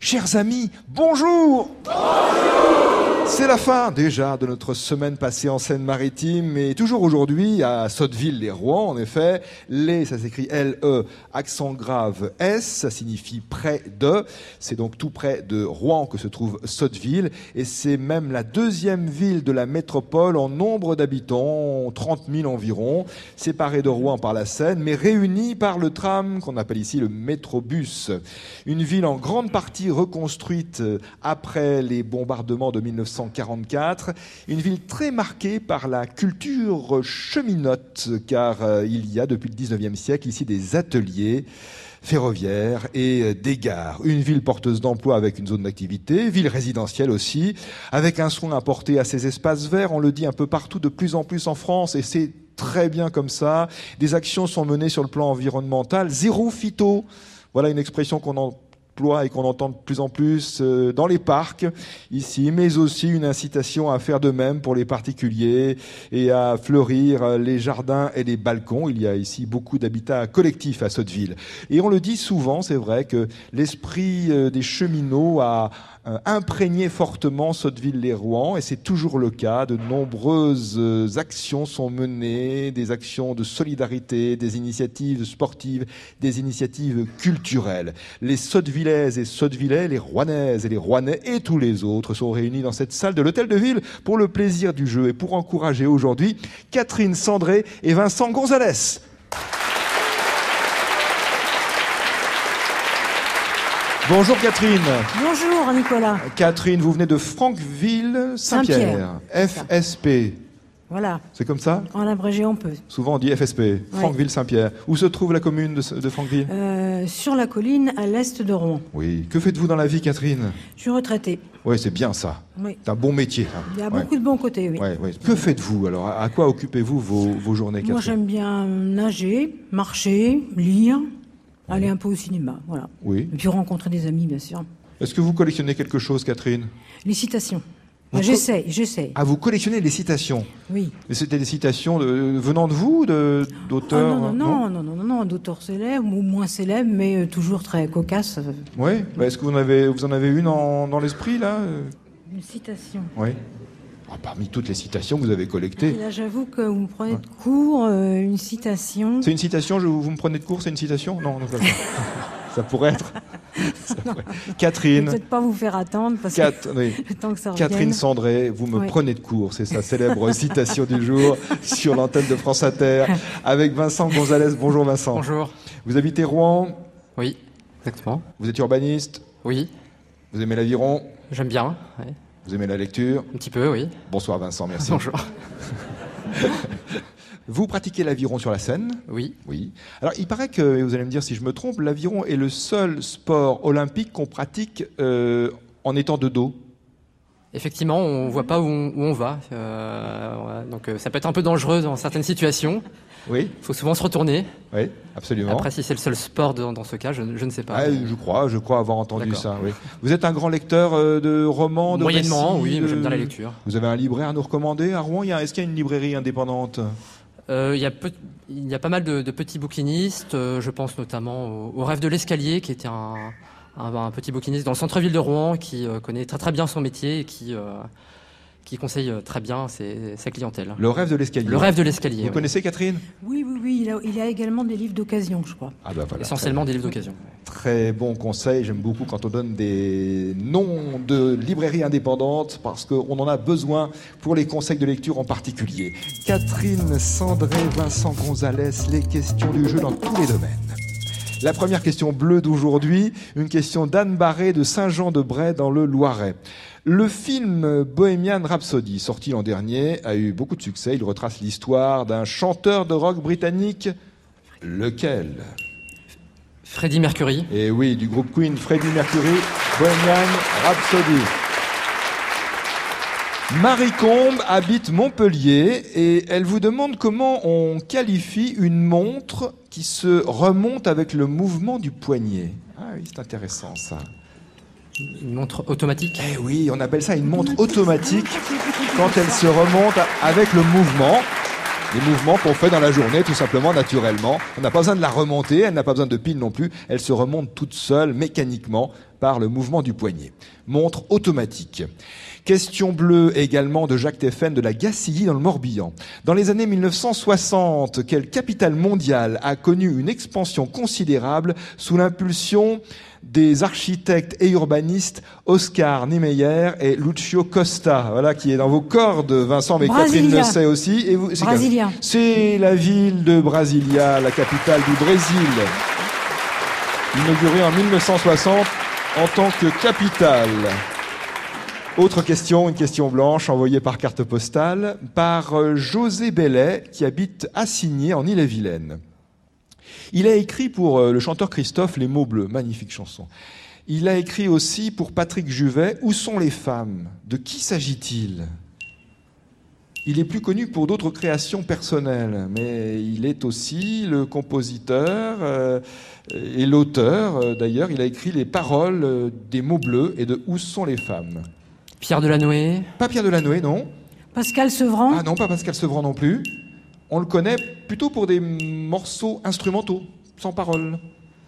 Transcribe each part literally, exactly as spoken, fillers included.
Chers amis, bonjour. C'est la fin déjà de notre semaine passée en Seine-Maritime et toujours aujourd'hui à Sotteville-les-Rouen, en effet, les, ça s'écrit L E, accent grave S, ça signifie près de, c'est donc tout près de Rouen que se trouve Sotteville et c'est même la deuxième ville de la métropole en nombre d'habitants, trente mille environ, séparée de Rouen par la Seine, mais réunie par le tram qu'on appelle ici le métrobus. Une ville en grande partie reconstruite après les bombardements de mille neuf cent quarante-quatre, une ville très marquée par la culture cheminote, car euh, il y a depuis le dix-neuvième siècle ici des ateliers ferroviaires et des gares. Une ville porteuse d'emploi avec une zone d'activité, ville résidentielle aussi, avec un soin apporté à ces espaces verts, on le dit un peu partout, de plus en plus en France, et c'est très bien comme ça. Des actions sont menées sur le plan environnemental, zéro phyto, voilà une expression qu'on en et qu'on entend de plus en plus dans les parcs ici, mais aussi une incitation à faire de même pour les particuliers et à fleurir les jardins et les balcons. Il y a ici beaucoup d'habitats collectifs à Sotteville. Et on le dit souvent, c'est vrai que l'esprit des cheminots a imprégné fortement Sotteville-les-Rouen et c'est toujours le cas. De nombreuses actions sont menées, des actions de solidarité, des initiatives sportives, des initiatives culturelles. Les Sottevillaises et Sottevillais, les Rouennaises et les Rouennais et tous les autres sont réunis dans cette salle de l'Hôtel de Ville pour le plaisir du jeu et pour encourager aujourd'hui Catherine Sandré et Vincent Gonzalez. Bonjour Catherine. Bonjour Nicolas. Catherine, vous venez de Franqueville-Saint-Pierre, F S P. Voilà. C'est comme ça ? En abrégé on peut. Souvent on dit F S P, Oui. Franqueville-Saint-Pierre. Où se trouve la commune de, de Franqueville ? euh, Sur la colline à l'est de Rouen. Oui. Que faites-vous dans la vie Catherine ? Je suis retraitée. Oui, c'est bien ça. Oui. C'est un bon métier. Hein. Il y a ouais. beaucoup de bons côtés, oui. Ouais, ouais. Que faites-vous alors ? À quoi occupez-vous vos, vos journées Catherine ? Moi j'aime bien nager, marcher, lire, aller un peu au cinéma, voilà. Oui. Et puis rencontrer des amis bien sûr. Est-ce que vous collectionnez quelque chose Catherine ? Les citations. Vous J'essaie, j'essaie. Ah, vous collectionnez les citations ? Oui. Et c'était des citations de, venant de vous, de, d'auteurs Oh, non, non, non, non, non, non, non, d'auteurs célèbres ou moins célèbres, mais euh, toujours très cocasses. Oui. Bah, est-ce que vous en avez, vous en avez une en, dans l'esprit là ? Une citation. Oui. Ah, parmi toutes les citations que vous avez collectées. Et là, j'avoue que vous me prenez de court, euh, une citation. C'est une citation, je, vous me prenez de court, c'est une citation ? Non, non, ça, ça pourrait être. Ça pourrait... Catherine. Peut-être pas vous faire attendre parce Cat... que oui. le temps que ça revienne. Catherine Sandré, vous me Oui. prenez de court, c'est sa célèbre citation du jour sur l'antenne de France Inter avec Vincent Gonzalez. Bonjour Vincent. Bonjour. Vous habitez Rouen ? Oui, exactement. Vous êtes urbaniste ? Oui, Vous aimez l'aviron ? j'aime bien. Ouais. Vous aimez la lecture ? Un petit peu, oui. Bonsoir Vincent, merci. Bonjour. Vous pratiquez l'aviron sur la Seine ? Oui. Oui. Alors, il paraît que, et vous allez me dire si je me trompe, l'aviron est le seul sport olympique qu'on pratique euh, en étant de dos. Effectivement, on ne voit pas où on, où on va. Euh, voilà. Donc, euh, ça peut être un peu dangereux dans certaines situations. Oui, Il faut souvent se retourner. oui, absolument. Après, si c'est le seul sport dans, dans ce cas, je, je ne sais pas. Ah, je crois, je crois avoir entendu D'accord. ça. Oui. Vous êtes un grand lecteur euh, de romans, de Moyennement, récits, oui, de- j'aime bien la lecture. Vous avez un libraire à nous recommander à Rouen ? Il y a- Est-ce qu'il y a une librairie indépendante ? Euh, il, y a peu- il y a pas mal de, de petits bouquinistes. Euh, je pense notamment au, au Rêve de l'escalier, qui était un, un, un petit bouquiniste dans le centre-ville de Rouen, qui euh, connaît très très bien son métier et qui, euh, qui conseille très bien ses, sa clientèle. Le rêve de l'escalier. Le Rêve de l'escalier. Vous oui. connaissez Catherine ? Oui, oui, oui. Il a, il a également des livres d'occasion, je crois. Ah bah voilà. Essentiellement des livres d'occasion. Très bon conseil, j'aime beaucoup quand on donne des noms de librairies indépendantes parce qu'on en a besoin pour les conseils de lecture en particulier. Catherine Sandré, Vincent Gonzalez, les questions du jeu dans tous les domaines. La première question bleue d'aujourd'hui, une question d'Anne Barré de Saint-Jean-de-Bray dans le Loiret. Le film Bohemian Rhapsody, sorti l'an dernier, a eu beaucoup de succès. Il retrace l'histoire d'un chanteur de rock britannique. Lequel ? Freddie Mercury. Et oui, du groupe Queen, Freddie Mercury, Bohemian Rhapsody. Marie Combe habite Montpellier et elle vous demande comment on qualifie une montre qui se remonte avec le mouvement du poignet. Ah oui, c'est intéressant ça. Une montre automatique. Eh oui, on appelle ça une montre automatique quand elle se remonte avec le mouvement. Les mouvements qu'on fait dans la journée, tout simplement, naturellement. On n'a pas besoin de la remonter, elle n'a pas besoin de pile non plus. Elle se remonte toute seule, mécaniquement, par le mouvement du poignet. Montre automatique. Question bleue également de Jacques Teffen de la Gacilly dans le Morbihan. Dans les années mille neuf cent soixante, quelle capitale mondiale a connu une expansion considérable sous l'impulsion des architectes et urbanistes Oscar Niemeyer et Lucio Costa? Voilà, qui est dans vos cordes, Vincent, mais Brasilia. Catherine le sait aussi. Et vous, c'est Brasilia. C'est la ville de Brasilia, la capitale du Brésil, inaugurée en mille neuf cent soixante en tant que capitale. Autre question, une question blanche envoyée par carte postale par José Bellet qui habite Assigné en Ille-et-Vilaine. Il a écrit pour le chanteur Christophe Les mots bleus, magnifique chanson. Il a écrit aussi pour Patrick Juvet Où sont les femmes? De qui s'agit-il? Il est plus connu pour d'autres créations personnelles, mais il est aussi le compositeur euh, et l'auteur. Euh, d'ailleurs, il a écrit les paroles euh, des mots bleus et de Où sont les femmes? Pierre Delanoë. Pas Pierre Delanoë, non. Pascal Sevran. Ah non, pas Pascal Sevran non plus. On le connaît plutôt pour des morceaux instrumentaux, sans paroles.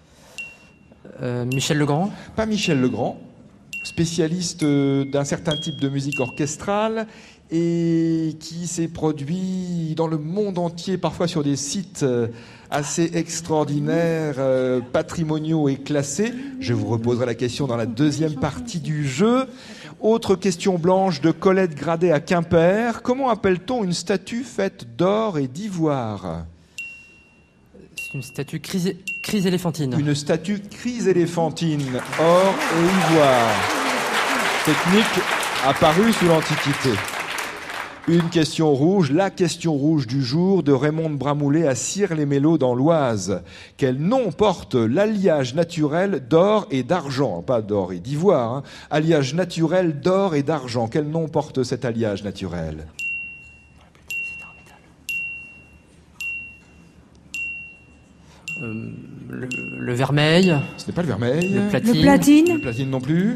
Euh, Michel Legrand. Pas Michel Legrand, spécialiste d'un certain type de musique orchestrale et qui s'est produit dans le monde entier, parfois sur des sites assez extraordinaires, euh, patrimoniaux et classés. Je vous reposerai la question dans la deuxième partie du jeu. Autre question blanche de Colette Gradet à Quimper. Comment appelle-t-on une statue faite d'or et d'ivoire? C'est une statue crise, crise éléphantine. Une statue chryséléphantine, or et ivoire. Technique apparue sous l'Antiquité. Une question rouge, la question rouge du jour de Raymond Bramoulet à Cire-les-Mélos dans l'Oise. Quel nom porte l'alliage naturel d'or et d'argent? Pas d'or et d'ivoire, hein. Alliage naturel d'or et d'argent. Quel nom porte cet alliage naturel? Euh, le, le vermeil. Ce n'est pas le vermeil. Le platine. Le platine. Le platine non plus.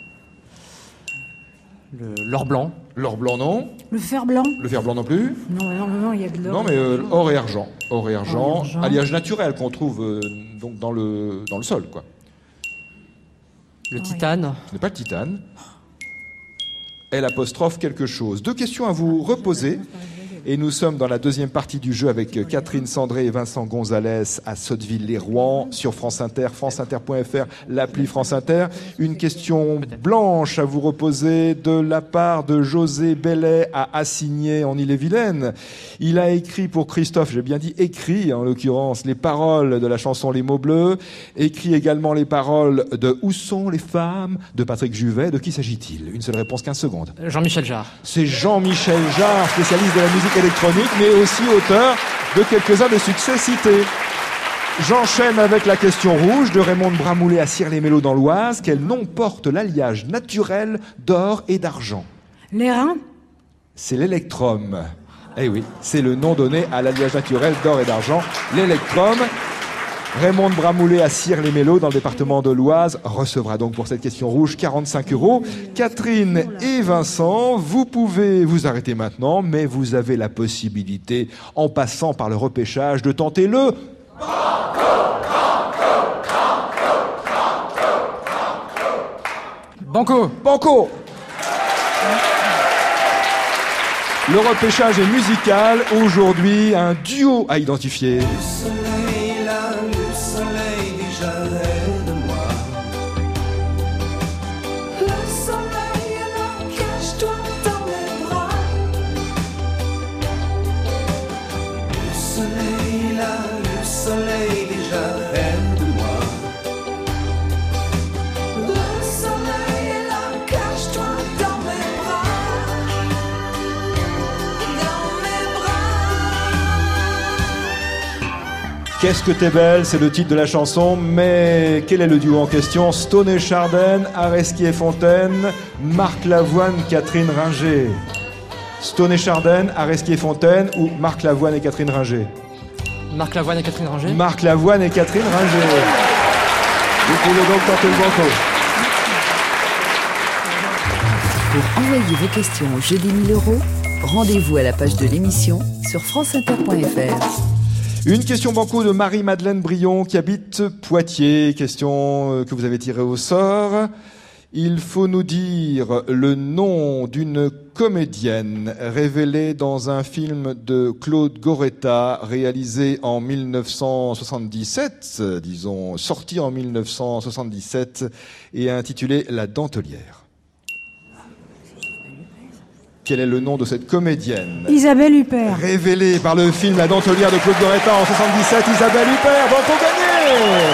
Le, l'or blanc. L'or blanc non. Le fer blanc. Le fer blanc non plus. Non, non, non, non, il y a de l'or. Non, mais euh, or et argent. Or et argent. Or et argent. Alliage naturel qu'on trouve euh, donc dans le, dans le sol, quoi. Le Ah, titane. Ce n'est pas le titane. Elle apostrophe quelque chose. Deux questions à vous reposer. Et nous sommes dans la deuxième partie du jeu avec Catherine Sandré et Vincent Gonzalez à Sotteville-les-Rouen sur France Inter, franceinter point f r, l'appli France Inter. Une question blanche à vous reposer de la part de José Bellet à Assigné en Ille-et-Vilaine. Il a écrit pour Christophe, j'ai bien dit écrit en l'occurrence, les paroles de la chanson Les mots bleus, écrit également les paroles de Où sont les femmes de Patrick Juvet. De qui s'agit-il? Une seule réponse, quinze secondes. Jean-Michel Jarre. C'est Jean-Michel Jarre, spécialiste de la musique électronique, mais aussi auteur de quelques-uns des succès cités. J'enchaîne avec la question rouge de Raymond Bramoulet à Cire-les-Mélos dans l'Oise. Quel nom porte l'alliage naturel d'or et d'argent? L'airain. C'est l'électrum. Eh oui, c'est le nom donné à l'alliage naturel d'or et d'argent, l'électrum. Raymond Bramoulet à Cire-les-Mélos dans le département de l'Oise recevra donc pour cette question rouge quarante-cinq euros. Catherine et Vincent, vous pouvez vous arrêter maintenant, mais vous avez la possibilité, en passant par le repêchage, de tenter le... Banco. Banco. Le repêchage est musical. Aujourd'hui, un duo à identifier. Qu'est-ce que t'es belle, c'est le titre de la chanson, mais quel est le duo en question? Stone et Chardin, Areski et Fontaine, Marc Lavoine, Catherine Ringer. Stone et Chardin, Areski et Fontaine ou Marc Lavoine et Catherine Ringer? Marc Lavoine et Catherine Ringer. Marc Lavoine et Catherine Ringer. Vous pouvez donc tenter le banco. Pour envoyer vos questions au jeu des mille euros, rendez-vous à la page de l'émission sur franceinter point f r. Une question banco de Marie-Madeleine Brion qui habite Poitiers. Question que vous avez tirée au sort. Il faut nous dire le nom d'une comédienne révélée dans un film de Claude Goretta réalisé en mille neuf cent soixante-dix-sept, disons sorti en mille neuf cent soixante-dix-sept et intitulé La Dentelière. Quel est le nom de cette comédienne? Isabelle Huppert. Révélée par le film La Dentelière de Claude Goretta en soixante-dix-sept, Isabelle Huppert, banco gagné.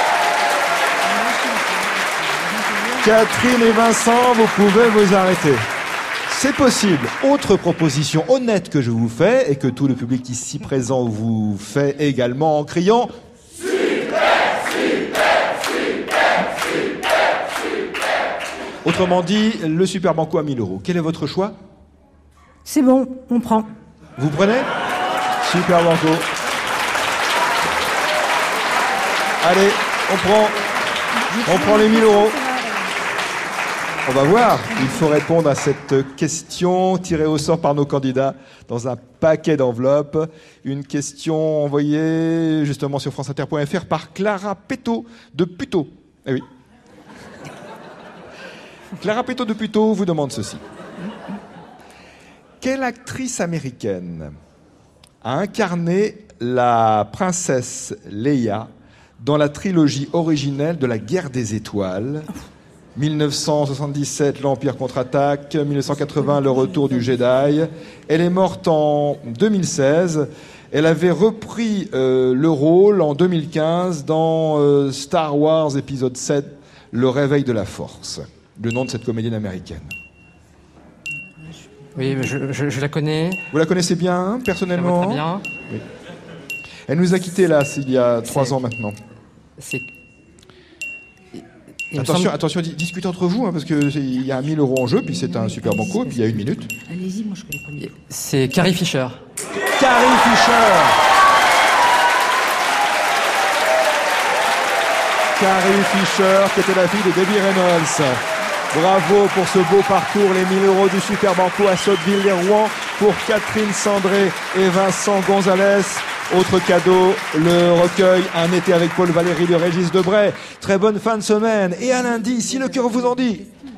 Catherine et Vincent, vous pouvez vous arrêter. C'est possible. Autre proposition honnête que je vous fais et que tout le public ici présent vous fait également en criant super, super, super, super, super. Autrement dit, le super banco à mille euros. Quel est votre choix? C'est bon, on prend. Vous prenez? Super banco. Allez, on prend. On prend les mille euros. On va voir. Il faut répondre à cette question tirée au sort par nos candidats dans un paquet d'enveloppes. Une question envoyée justement sur franceinter point f r par Clara Péto de Puteaux. Eh oui. Clara Péto de Puteaux vous demande ceci. Quelle actrice américaine a incarné la princesse Leia dans la trilogie originelle de la Guerre des Étoiles? mille neuf cent soixante-dix-sept, l'Empire contre-attaque. mille neuf cent quatre-vingts, le retour du Jedi. Elle est morte en deux mille seize. Elle avait repris euh, le rôle en deux mille quinze dans euh, Star Wars épisode sept, Le réveil de la force. Le nom de cette comédienne américaine. Oui, je, je, je la connais. Vous la connaissez bien, hein, personnellement? Très bien. Oui. Elle nous a quittés là, il y a trois C'est... ans maintenant. C'est... Il Attention, semble... attention, discutez entre vous, hein, parce qu'il y a mille euros en jeu, puis c'est un super banco, et puis il y a une minute. Allez-y, moi je connais pas mieux. C'est Carrie Fisher. Carrie Fisher. Carrie Fisher, qui était la fille de Debbie Reynolds. Bravo pour ce beau parcours, les mille euros du super banco à Sotteville-les-Rouen pour Catherine Sandré et Vincent Gonzalez. Autre cadeau, le recueil Un été avec Paul Valéry de Régis Debray. Très bonne fin de semaine et à lundi, si le cœur vous en dit.